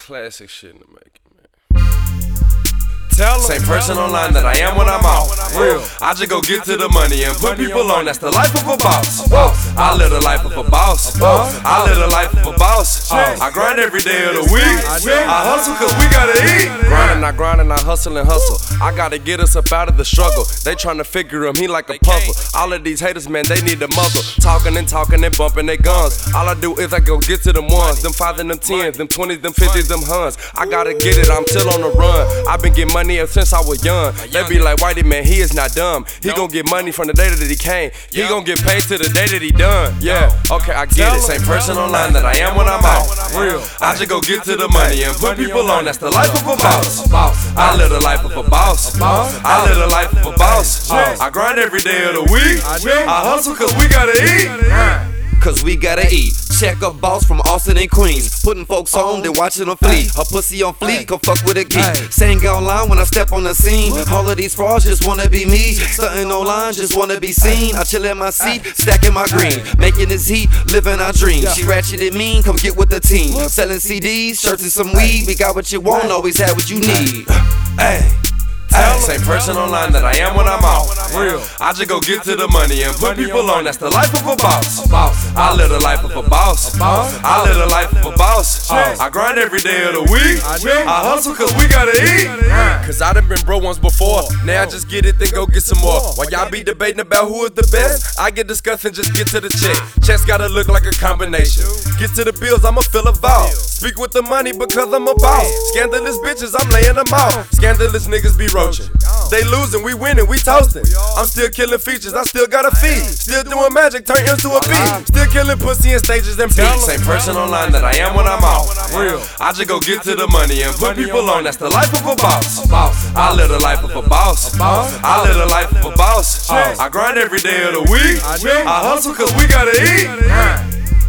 Classic shit in the making, man. Same person online that I am when I'm out. Real. I just go get to the money and put people on. That's the life of a boss. I live the life of a boss. I live the life of a boss. I grind every day of the week. I hustle cause we gotta eat. Grinding, I hustle and hustle. I gotta get us up out of the struggle. They tryna figure him, he like a puzzle. All of these haters, man, they need a muzzle. Talking and bumping their guns. All I do is I go get to them ones. Them 5s and them 10s, them 20s, them 50s, them huns. I gotta get it, I'm still on the run. I've been getting money ever since I was young. They be like, Whitey, man, he is not dumb. He gon' get money from the day that he came. He gon' get paid to the day that he done. Yeah, okay, I get it. Same person online that I am when I'm out. Real. I just go get to the money and put people on. That's the life of a boss. I live the life of a boss. I live the life of a boss. I grind every day of the week. I hustle cause we gotta eat. Cause we gotta eat. Check a boss from Austin and Queens. Putting folks on, then watching them fleet. Her pussy on fleek, come fuck with a geek. Saying online when I step on the scene. All of these frauds just wanna be me. Stunting online, just wanna be seen. I chill in my seat, stacking my green. Making this heat, living our dreams. She ratchet and mean, come get with the team. Selling CDs, shirts and some weed. We got what you want, always have what you need. Hey. Same person online that I am when I'm out. Real. I just go get to the money and put people on. That's the life of a boss. I live the life of a boss. I live the life of a boss. I grind every day of the week. I hustle cause we gotta eat. Cause I done been broke once before. Now I just get it, then go get some more. While y'all be debating about who is the best, I get discussing, just get to the check. Checks gotta look like a combination. Get to the bills, I'ma fill a vault. Speak with the money because I'm a boss. Scandalous bitches, I'm laying them out. Scandalous niggas be roaching. They losing, we winning, we toasting. I'm still killing features, I still got a feed. Still doing magic, turn into a beat. Still killing pussy in stages and beats. Same person online that I am when I'm out. Real. I just go get to the money and put people on. That's the life of a boss. I live the life of a boss. I live the life of a boss. I grind every day of the week. I hustle cause we gotta eat.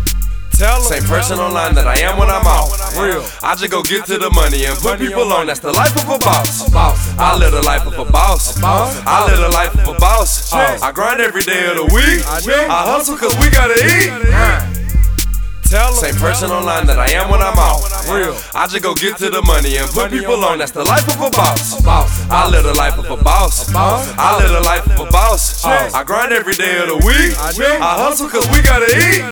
Same person online that I am when I'm out. Real. I just go get to the money and put people on. That's the life of a boss. I live the life of a boss. I live the life of a boss. I grind every day of the week. I hustle cause we gotta eat. Same person online that I am when I'm out. Real. I just go get to the money and put people on. That's the life of a boss. I live the life of a boss. I live the life of a boss. I grind every day of the week. I hustle cause we gotta eat.